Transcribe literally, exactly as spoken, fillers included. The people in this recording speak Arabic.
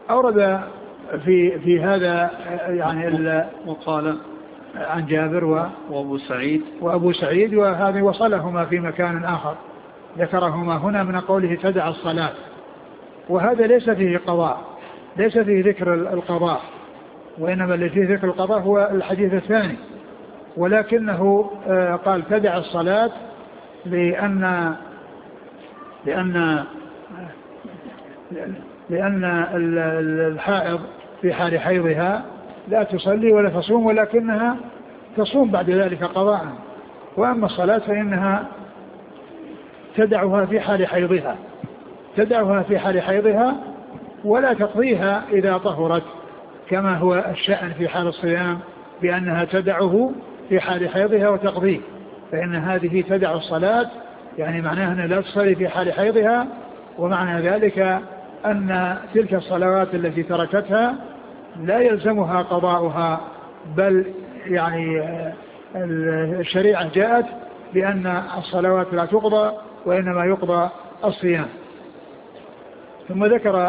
أورد في في هذا يعني وقال عن جابر و وأبو سعيد وأبو سعيد، وهذه وصلهما في مكان آخر ذكرهما هنا من قوله تدع الصلاة، وهذا ليس فيه قضاء، ليس فيه ذكر القضاء، وإنما اللي فيه ذكر القضاء هو الحديث الثاني، ولكنه قال تدع الصلاة لأن لأن لأن الحائض في حال حيضها لا تصلي ولا تصوم، ولكنها تصوم بعد ذلك قضاء، وأما الصلاة فإنها تدعها في حال حيضها تدعها في حال حيضها ولا تقضيها إذا طهرت، كما هو الشأن في حال الصيام بأنها تدعه في حال حيضها وتقضيه، فإن هذه تدع الصلاة يعني معناها أنها لا تصلي في حال حيضها، ومعنى ذلك أن تلك الصلوات التي تركتها لا يلزمها قضاؤها، بل يعني الشريعة جاءت بأن الصلوات لا تقضى وإنما يقضى الصيام. ثم ذكر